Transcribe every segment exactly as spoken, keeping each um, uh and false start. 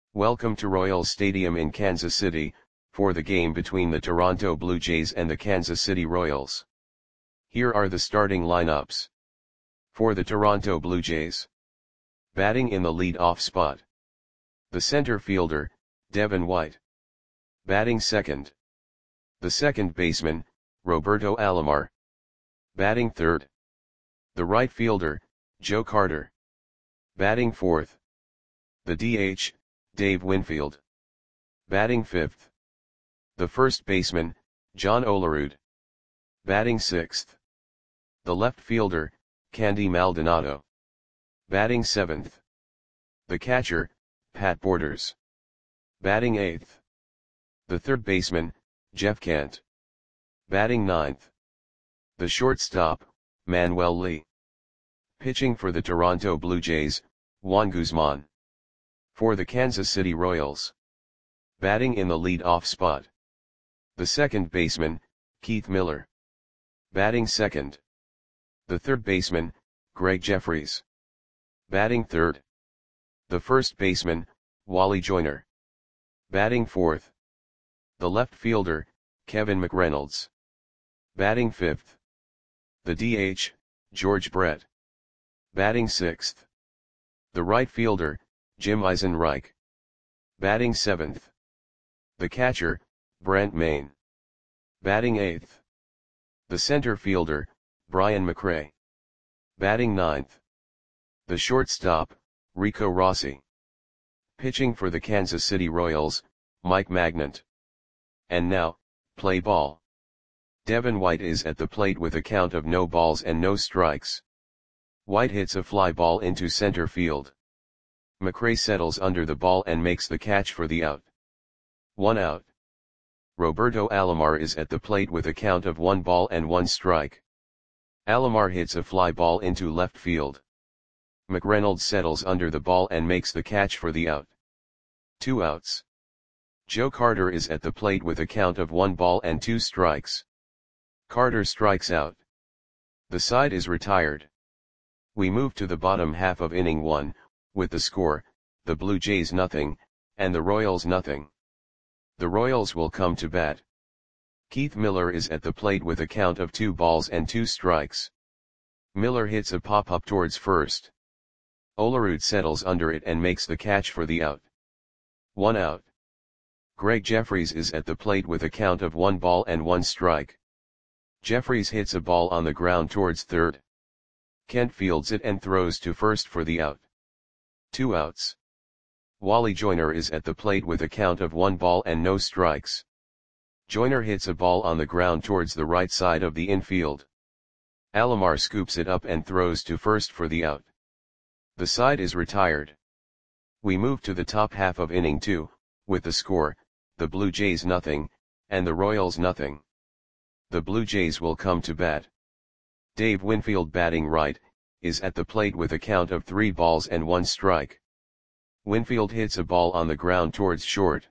Welcome to Royals Stadium in Kansas City, for the game between the Toronto Blue Jays and the Kansas City Royals. Here are the starting lineups. For the Toronto Blue Jays. Batting in the lead-off spot. The center fielder, Devin White. Batting second. The second baseman, Roberto Alomar. Batting third. The right fielder, Joe Carter. Batting fourth. The D H, Dave Winfield. Batting fifth. The first baseman, John Olerud. Batting sixth. The left fielder, Candy Maldonado. Batting seventh. The catcher, Pat Borders. Batting eighth. The third baseman, Jeff Kent. Batting ninth. The shortstop, Manuel Lee. Pitching for the Toronto Blue Jays, Juan Guzman. For the Kansas City Royals. Batting in the lead-off spot. The second baseman, Keith Miller. Batting second. The third baseman, Greg Jeffries. Batting third. The first baseman, Wally Joyner. Batting fourth. The left fielder, Kevin McReynolds. Batting fifth. The D H, George Brett. Batting sixth. The right fielder, Jim Eisenreich. Batting seventh. The catcher, Brent Main. Batting eighth. The center fielder, Brian McRae. Batting ninth. The shortstop, Rico Rossi. Pitching for the Kansas City Royals, Mike Magnant. And now, play ball. Devin White is at the plate with a count of no balls and no strikes. White hits a fly ball into center field. McRae settles under the ball and makes the catch for the out. One out. Roberto Alomar is at the plate with a count of one ball and one strike. Alomar hits a fly ball into left field. McReynolds settles under the ball and makes the catch for the out. Two outs. Joe Carter is at the plate with a count of one ball and two strikes. Carter strikes out. The side is retired. We move to the bottom half of inning one, with the score, the Blue Jays nothing, and the Royals nothing. The Royals will come to bat. Keith Miller is at the plate with a count of two balls and two strikes. Miller hits a pop-up towards first. Olerud settles under it and makes the catch for the out. One out. Greg Jeffries is at the plate with a count of one ball and one strike. Jeffries hits a ball on the ground towards third. Kent fields it and throws to first for the out. Two outs. Wally Joyner is at the plate with a count of one ball and no strikes. Joyner hits a ball on the ground towards the right side of the infield. Alomar scoops it up and throws to first for the out. The side is retired. We move to the top half of inning two, with the score, the Blue Jays nothing, and the Royals nothing. The Blue Jays will come to bat. Dave Winfield, batting right, is at the plate with a count of three balls and one strike. Winfield hits a ball on the ground towards short.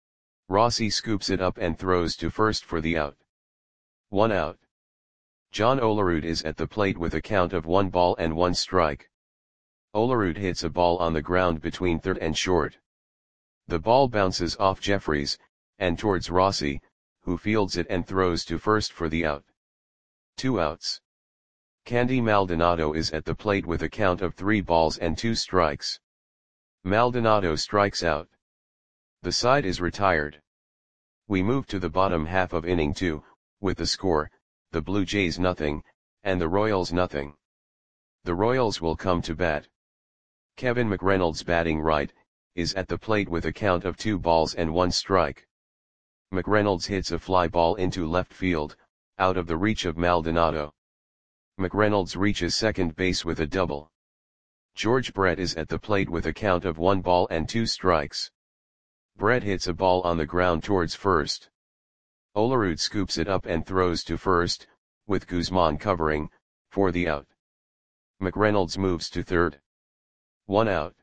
Rossi scoops it up and throws to first for the out. One out. John Olerud is at the plate with a count of one ball and one strike. Olerud hits a ball on the ground between third and short. The ball bounces off Jeffries, and towards Rossi, who fields it and throws to first for the out. Two outs. Candy Maldonado is at the plate with a count of three balls and two strikes. Maldonado strikes out. The side is retired. We move to the bottom half of inning two, with the score, the Blue Jays nothing, and the Royals nothing. The Royals will come to bat. Kevin McReynolds, batting right, is at the plate with a count of two balls and one strike. McReynolds hits a fly ball into left field, out of the reach of Maldonado. McReynolds reaches second base with a double. George Brett is at the plate with a count of one ball and two strikes. Brett hits a ball on the ground towards first. Olerud scoops it up and throws to first, with Guzman covering, for the out. McReynolds moves to third. One out.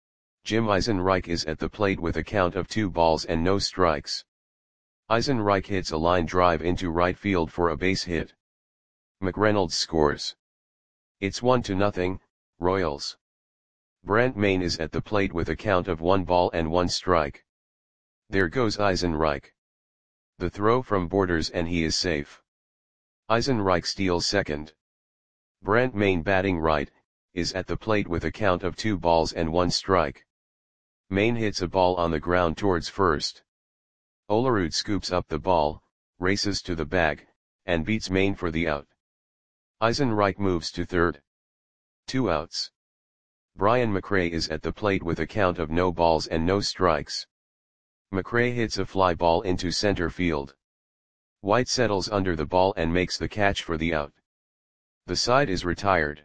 Jim Eisenreich is at the plate with a count of two balls and no strikes. Eisenreich hits a line drive into right field for a base hit. McReynolds scores. It's one to nothing, Royals. Brandt Main is at the plate with a count of one ball and one strike. There goes Eisenreich. The throw from Borders and he is safe. Eisenreich steals second. Brandt Main batting right, is at the plate with a count of two balls and one strike. Main hits a ball on the ground towards first. Olerud scoops up the ball, races to the bag, and beats Main for the out. Eisenreich moves to third. Two outs. Brian McRae is at the plate with a count of no balls and no strikes. McRae hits a fly ball into center field. White settles under the ball and makes the catch for the out. The side is retired.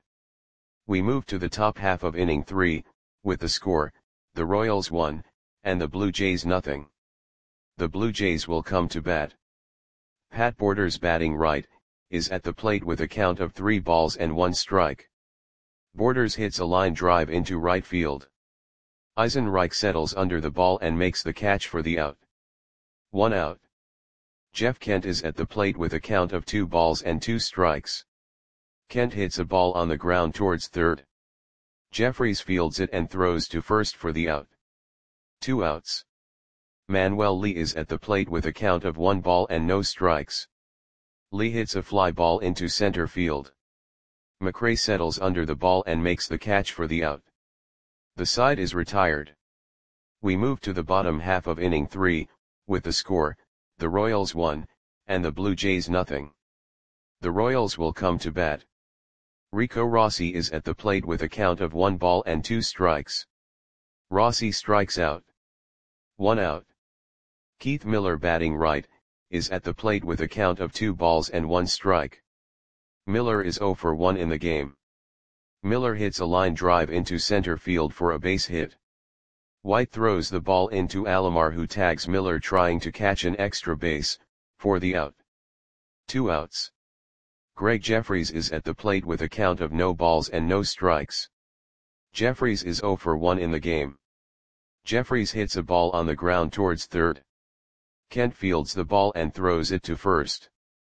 We move to the top half of inning three, with the score, the Royals one, and the Blue Jays nothing. The Blue Jays will come to bat. Pat Borders batting right, is at the plate with a count of three balls and one strike. Borders hits a line drive into right field. Eisenreich settles under the ball and makes the catch for the out. One out. Jeff Kent is at the plate with a count of two balls and two strikes. Kent hits a ball on the ground towards third. Jeffries fields it and throws to first for the out. Two outs. Manuel Lee is at the plate with a count of one ball and no strikes. Lee hits a fly ball into center field. McRae settles under the ball and makes the catch for the out. The side is retired. We move to the bottom half of inning three, with the score, the Royals one, and the Blue Jays nothing. The Royals will come to bat. Rico Rossi is at the plate with a count of one ball and two strikes. Rossi strikes out. One out. Keith Miller batting right, is at the plate with a count of two balls and one strike. Miller is oh for one in the game. Miller hits a line drive into center field for a base hit. White throws the ball into Alomar, who tags Miller trying to catch an extra base, for the out. Two outs. Greg Jeffries is at the plate with a count of no balls and no strikes. Jeffries is oh for one in the game. Jeffries hits a ball on the ground towards third. Kent fields the ball and throws it to first.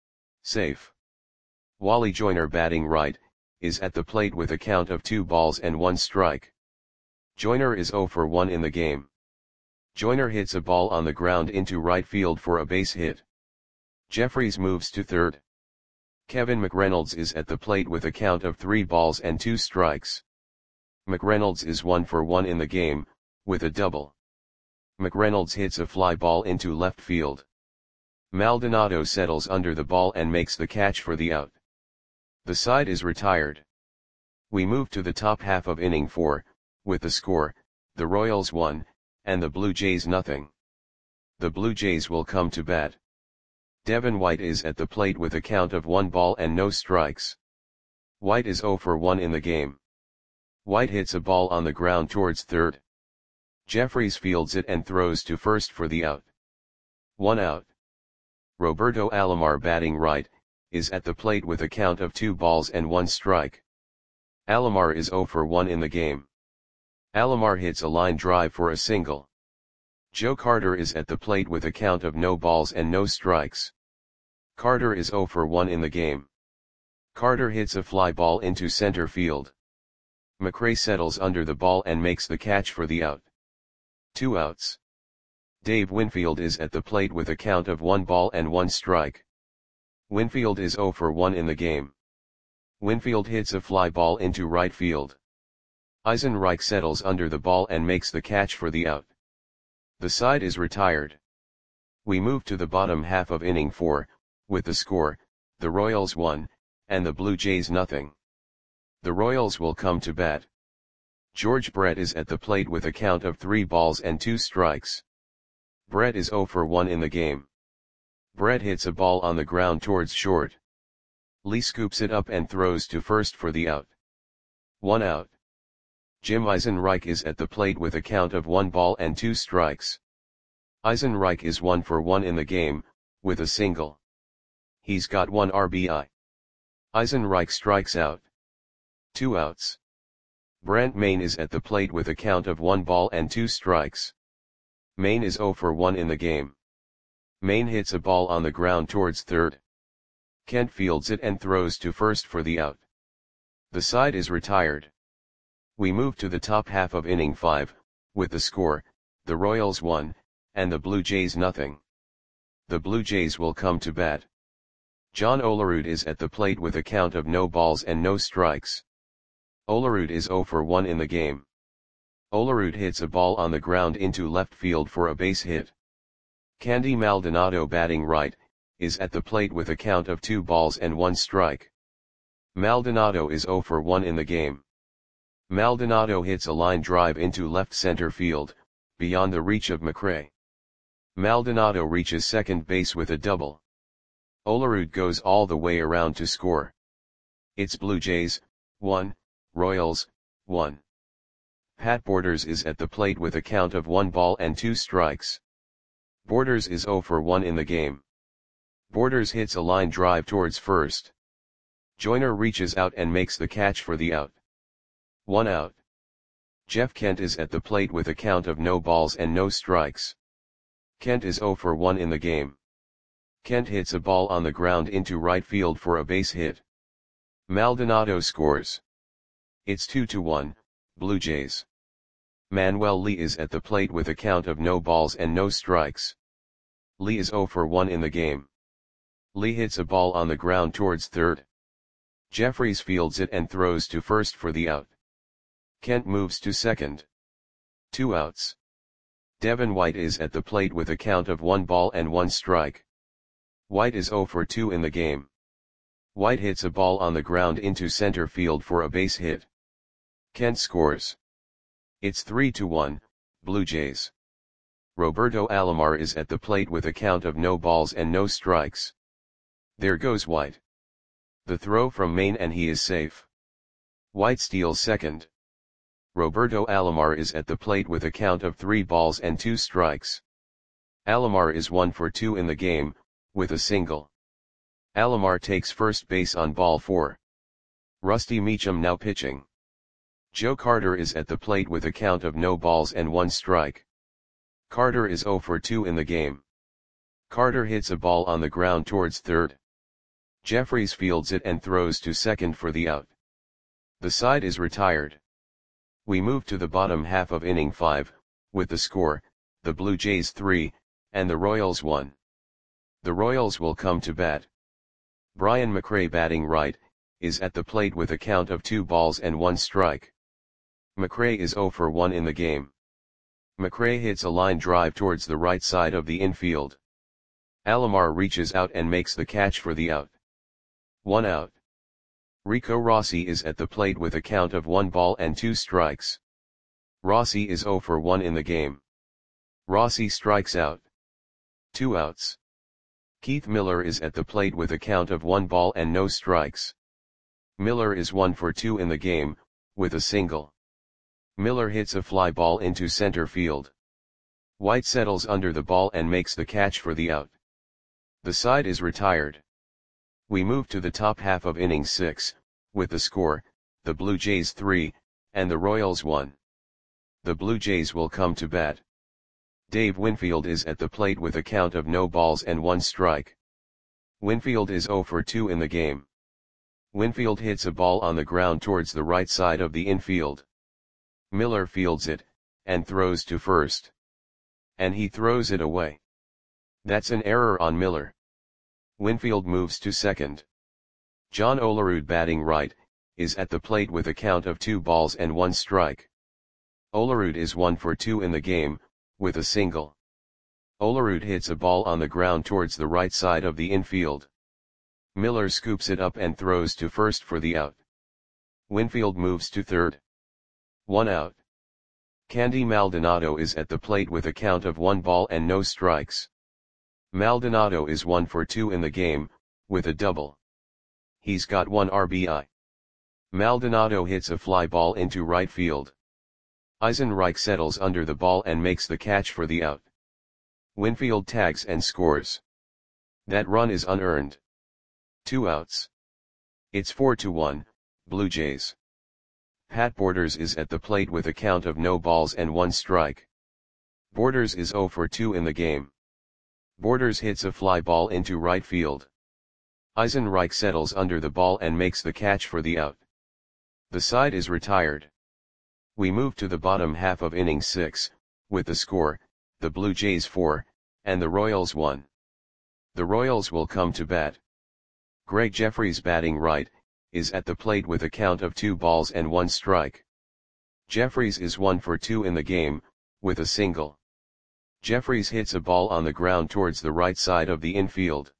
Safe. Wally Joyner batting right, is at the plate with a count of two balls and one strike. Joyner is oh for one in the game. Joyner hits a ball on the ground into right field for a base hit. Jeffries moves to third. Kevin McReynolds is at the plate with a count of three balls and two strikes. McReynolds is one for one in the game, with a double. McReynolds hits a fly ball into left field. Maldonado settles under the ball and makes the catch for the out. The side is retired. We move to the top half of inning four, with the score, the Royals one, and the Blue Jays nothing. The Blue Jays will come to bat. Devin White is at the plate with a count of one ball and no strikes. White is oh for one in the game. White hits a ball on the ground towards third. Jeffries fields it and throws to first for the out. One out. Roberto Alomar batting right, is at the plate with a count of two balls and one strike. Alomar is oh for one in the game. Alomar hits a line drive for a single. Joe Carter is at the plate with a count of no balls and no strikes. Carter is oh for one in the game. Carter hits a fly ball into center field. McRae settles under the ball and makes the catch for the out. Two outs. Dave Winfield is at the plate with a count of one ball and one strike. Winfield is oh for one in the game. Winfield hits a fly ball into right field. Eisenreich settles under the ball and makes the catch for the out. The side is retired. We move to the bottom half of inning four, with the score, the Royals one, and the Blue Jays nothing. The Royals will come to bat. George Brett is at the plate with a count of three balls and two strikes. Brett is oh for one in the game. Brett hits a ball on the ground towards short. Lee scoops it up and throws to first for the out. One out. Jim Eisenreich is at the plate with a count of one ball and two strikes. Eisenreich is one for one in the game, with a single. He's got one R B I. Eisenreich strikes out. Two outs. Brandt Main is at the plate with a count of one ball and two strikes. Main is oh for one in the game. Main hits a ball on the ground towards third. Kent fields it and throws to first for the out. The side is retired. We move to the top half of inning five, with the score, the Royals one, and the Blue Jays nothing. The Blue Jays will come to bat. John Olerud is at the plate with a count of no balls and no strikes. Olerud is zero for one in the game. Olerud hits a ball on the ground into left field for a base hit. Candy Maldonado, batting right, is at the plate with a count of two balls and one strike. Maldonado is zero for one in the game. Maldonado hits a line drive into left center field, beyond the reach of McRae. Maldonado reaches second base with a double. Olerud goes all the way around to score. It's Blue Jays, one, Royals, one. Pat Borders is at the plate with a count of one ball and two strikes. Borders is zero for one in the game. Borders hits a line drive towards first. Joyner reaches out and makes the catch for the out. One out. Jeff Kent is at the plate with a count of no balls and no strikes. Kent is zero for one in the game. Kent hits a ball on the ground into right field for a base hit. Maldonado scores. It's two to one, Blue Jays. Manuel Lee is at the plate with a count of no balls and no strikes. Lee is zero for one in the game. Lee hits a ball on the ground towards third. Jeffries fields it and throws to first for the out. Kent moves to second. Two outs. Devin White is at the plate with a count of one ball and one strike. White is zero for two in the game. White hits a ball on the ground into center field for a base hit. Kent scores. It's three to one, Blue Jays. Roberto Alomar is at the plate with a count of no balls and no strikes. There goes White. The throw from Maine and he is safe. White steals second. Roberto Alomar is at the plate with a count of three balls and two strikes. Alomar is one for two in the game, with a single. Alomar takes first base on ball four. Rusty Meacham now pitching. Joe Carter is at the plate with a count of no balls and one strike. Carter is zero for two in the game. Carter hits a ball on the ground towards third. Jeffries fields it and throws to second for the out. The side is retired. We move to the bottom half of inning five, with the score, the Blue Jays three, and the Royals one. The Royals will come to bat. Brian McRae, batting right, is at the plate with a count of two balls and one strike. McRae is zero for one in the game. McRae hits a line drive towards the right side of the infield. Alomar reaches out and makes the catch for the out. One out. Rico Rossi is at the plate with a count of one ball and two strikes. Rossi is zero for one in the game. Rossi strikes out. Two outs. Keith Miller is at the plate with a count of one ball and no strikes. Miller is one for two in the game, with a single. Miller hits a fly ball into center field. White settles under the ball and makes the catch for the out. The side is retired. We move to the top half of inning six, with the score, the Blue Jays three, and the Royals one. The Blue Jays will come to bat. Dave Winfield is at the plate with a count of no balls and one strike. Winfield is zero for two in the game. Winfield hits a ball on the ground towards the right side of the infield. Miller fields it, and throws to first. And he throws it away. That's an error on Miller. Winfield moves to second. John Olerud, batting right, is at the plate with a count of two balls and one strike. Olerud is one for two in the game, with a single. Olerud hits a ball on the ground towards the right side of the infield. Miller scoops it up and throws to first for the out. Winfield moves to third. One out. Candy Maldonado is at the plate with a count of one ball and no strikes. Maldonado is one for two in the game, with a double. He's got one R B I. Maldonado hits a fly ball into right field. Eisenreich settles under the ball and makes the catch for the out. Winfield tags and scores. That run is unearned. Two outs. It's four to one, Blue Jays. Pat Borders is at the plate with a count of no balls and one strike. Borders is zero for two in the game. Borders hits a fly ball into right field. Eisenreich settles under the ball and makes the catch for the out. The side is retired. We move to the bottom half of inning six, with the score, the Blue Jays four, and the Royals one. The Royals will come to bat. Greg Jefferies, batting right, is at the plate with a count of two balls and one strike. Jefferies is one for two in the game, with a single. Jefferies hits a ball on the ground towards the right side of the infield.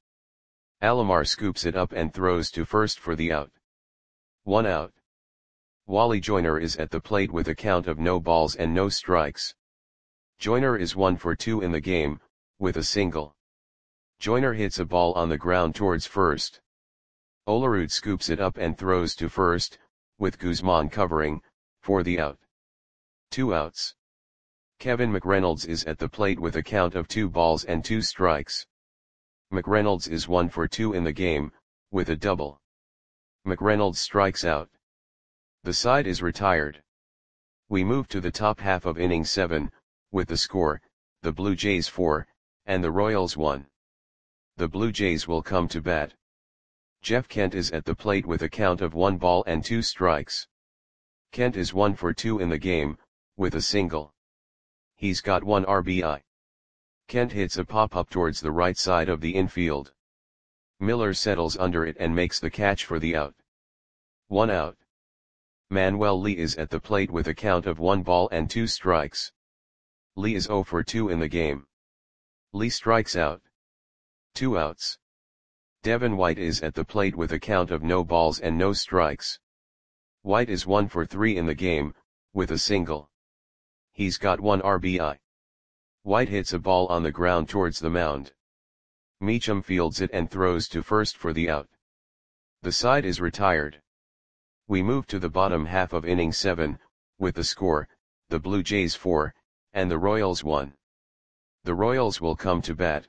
Alomar scoops it up and throws to first for the out. One out. Wally Joyner is at the plate with a count of no balls and no strikes. Joyner is one for two in the game, with a single. Joyner hits a ball on the ground towards first. Olerud scoops it up and throws to first, with Guzman covering, for the out. Two outs. Kevin McReynolds is at the plate with a count of two balls and two strikes. McReynolds is one for two in the game, with a double. McReynolds strikes out. The side is retired. We move to the top half of inning seven, with the score, the Blue Jays four, and the Royals one. The Blue Jays will come to bat. Jeff Kent is at the plate with a count of one ball and two strikes. Kent is one for two in the game, with a single. He's got one R B I. Kent hits a pop-up towards the right side of the infield. Miller settles under it and makes the catch for the out. One out. Manuel Lee is at the plate with a count of one ball and two strikes. Lee is zero for two in the game. Lee strikes out. Two outs. Devin White is at the plate with a count of no balls and no strikes. White is one for three in the game, with a single. He's got one R B I. White hits a ball on the ground towards the mound. Meacham fields it and throws to first for the out. The side is retired. We move to the bottom half of inning seven, with the score, the Blue Jays four, and the Royals one. The Royals will come to bat.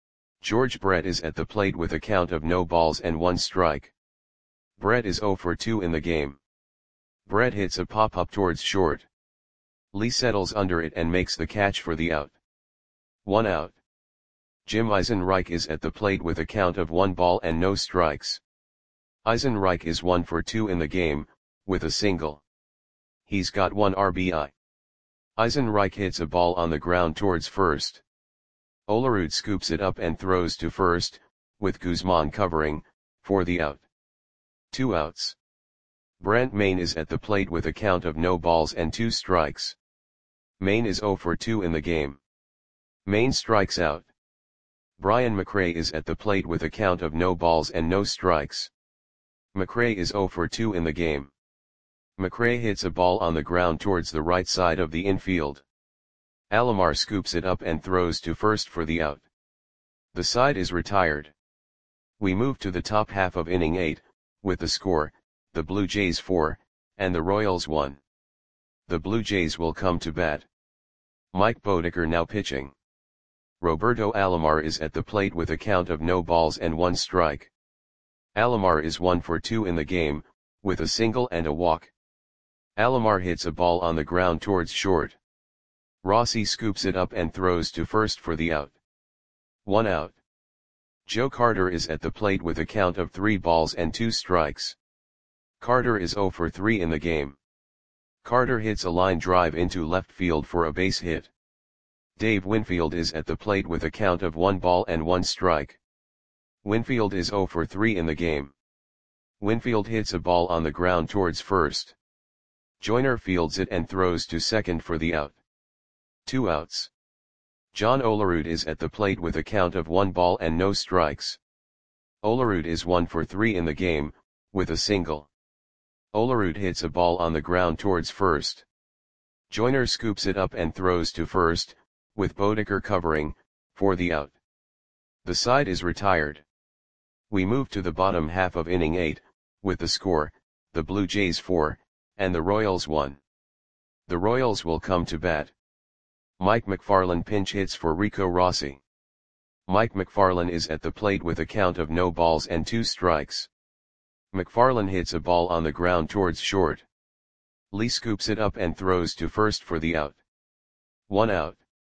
George Brett is at the plate with a count of no balls and one strike. Brett is zero for two in the game. Brett hits a pop-up towards short. Lee settles under it and makes the catch for the out. One out. Jim Eisenreich is at the plate with a count of one ball and no strikes. Eisenreich is one for two in the game, with a single. He's got one R B I. Eisenreich hits a ball on the ground towards first. Olerud scoops it up and throws to first, with Guzman covering, for the out. Two outs. Brent Maine is at the plate with a count of no balls and two strikes. Maine is zero for two in the game. Maine strikes out. Brian McRae is at the plate with a count of no balls and no strikes. McRae is zero for two in the game. McRae hits a ball on the ground towards the right side of the infield. Alomar scoops it up and throws to first for the out. The side is retired. We move to the top half of inning eight, with the score, the Blue Jays four, and the Royals one. The Blue Jays will come to bat. Mike Boddicker now pitching. Roberto Alomar is at the plate with a count of no balls and one strike. Alomar is one for two in the game, with a single and a walk. Alomar hits a ball on the ground towards short. Rossi scoops it up and throws to first for the out. One out. Joe Carter is at the plate with a count of three balls and two strikes. Carter is zero for three in the game. Carter hits a line drive into left field for a base hit. Dave Winfield is at the plate with a count of one ball and one strike. Winfield is zero for three in the game. Winfield hits a ball on the ground towards first. Joyner fields it and throws to second for the out. Two outs. John Olerud is at the plate with a count of one ball and no strikes. Olerud is one for three in the game, with a single. Olerud hits a ball on the ground towards first. Joyner scoops it up and throws to first, with Boddicker covering, for the out. The side is retired. We move to the bottom half of inning eight, with the score, the Blue Jays four, and the Royals one. The Royals will come to bat. Mike McFarland pinch hits for Rico Rossi. Mike McFarland is at the plate with a count of no balls and two strikes. McFarland hits a ball on the ground towards short. Lee scoops it up and throws to first for the out. One out.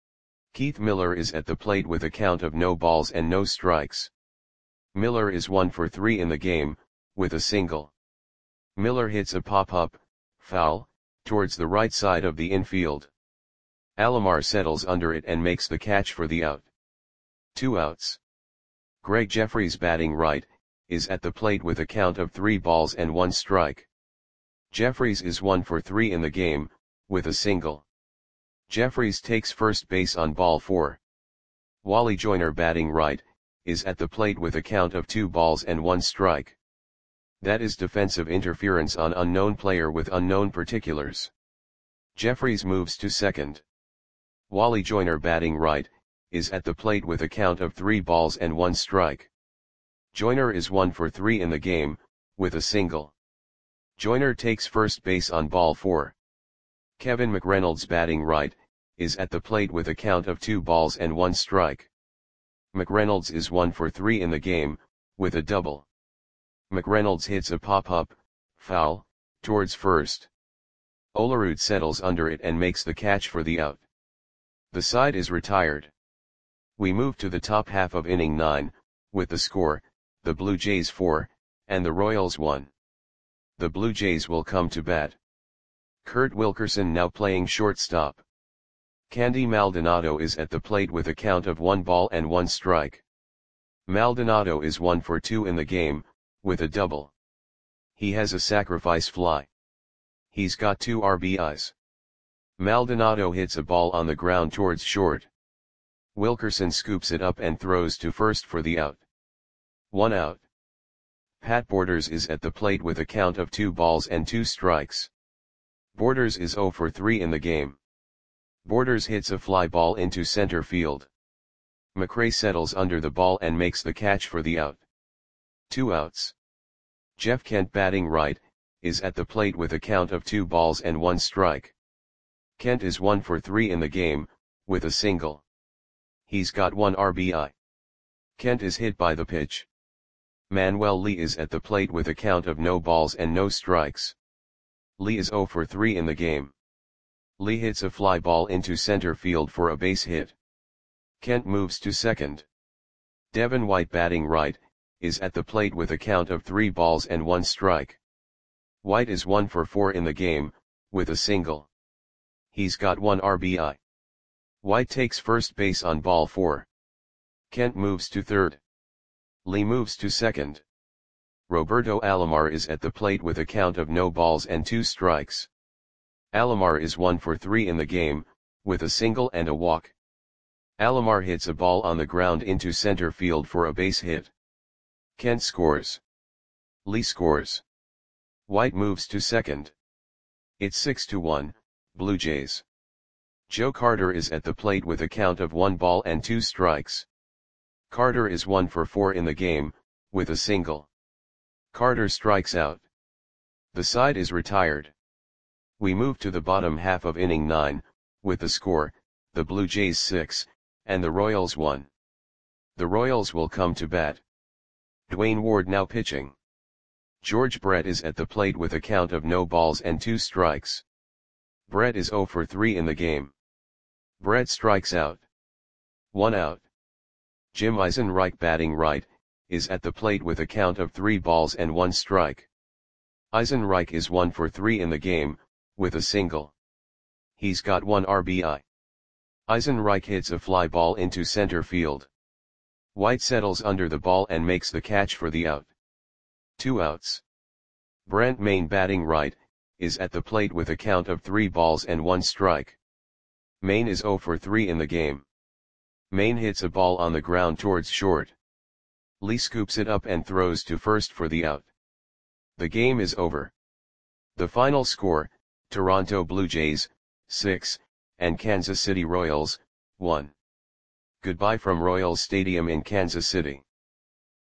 Keith Miller is at the plate with a count of no balls and no strikes. Miller is one for three in the game, with a single. Miller hits a pop-up, foul, towards the right side of the infield. Alomar settles under it and makes the catch for the out. Two outs. Greg Jeffries batting right, is at the plate with a count of three balls and one strike. Jeffries is one for three in the game, with a single. Jeffries takes first base on ball four. Wally Joyner batting right, is at the plate with a count of two balls and one strike. That is defensive interference on unknown player with unknown particulars. Jeffries moves to second. Wally Joyner batting right, is at the plate with a count of three balls and one strike. Joyner is one for three in the game, with a single. Joyner takes first base on ball four. Kevin McReynolds batting right, is at the plate with a count of two balls and one strike. McReynolds is one for three in the game, with a double. McReynolds hits a pop-up, foul, towards first. Olerud settles under it and makes the catch for the out. The side is retired. We move to the top half of inning nine, with the score, the Blue Jays four, and the Royals one. The Blue Jays will come to bat. Kurt Wilkerson now playing shortstop. Candy Maldonado is at the plate with a count of one ball and one strike. Maldonado is one for two in the game, with a double. He has a sacrifice fly. He's got two R B Is. Maldonado hits a ball on the ground towards short. Wilkerson scoops it up and throws to first for the out. One out. Pat Borders is at the plate with a count of two balls and two strikes. Borders is zero for three in the game. Borders hits a fly ball into center field. McRae settles under the ball and makes the catch for the out. Two outs. Jeff Kent batting right, is at the plate with a count of two balls and one strike. Kent is one for three in the game, with a single. He's got one R B I. Kent is hit by the pitch. Manuel Lee is at the plate with a count of no balls and no strikes. Lee is zero for three in the game. Lee hits a fly ball into center field for a base hit. Kent moves to second. Devin White batting right, is at the plate with a count of three balls and one strike. White is one for four in the game, with a single. He's got one R B I. White takes first base on ball four. Kent moves to third. Lee moves to second. Roberto Alomar is at the plate with a count of no balls and two strikes. Alomar is one for three in the game, with a single and a walk. Alomar hits a ball on the ground into center field for a base hit. Kent scores. Lee scores. White moves to second. It's six to one, Blue Jays. Joe Carter is at the plate with a count of one ball and two strikes. Carter is one for four in the game, with a single. Carter strikes out. The side is retired. We move to the bottom half of inning nine, with the score, the Blue Jays six, and the Royals one. The Royals will come to bat. Dwayne Ward now pitching. George Brett is at the plate with a count of no balls and two strikes. Brett is zero for three in the game. Brett strikes out. One out. Jim Eisenreich batting right, is at the plate with a count of three balls and one strike. Eisenreich is one for three in the game, with a single. He's got one R B I. Eisenreich hits a fly ball into center field. White settles under the ball and makes the catch for the out. Two outs. Brent Mayne batting right, is at the plate with a count of three balls and one strike. Mayne is zero for three in the game. Mayne hits a ball on the ground towards short. Lee scoops it up and throws to first for the out. The game is over. The final score, Toronto Blue Jays, six, and Kansas City Royals, one. Goodbye from Royals Stadium in Kansas City.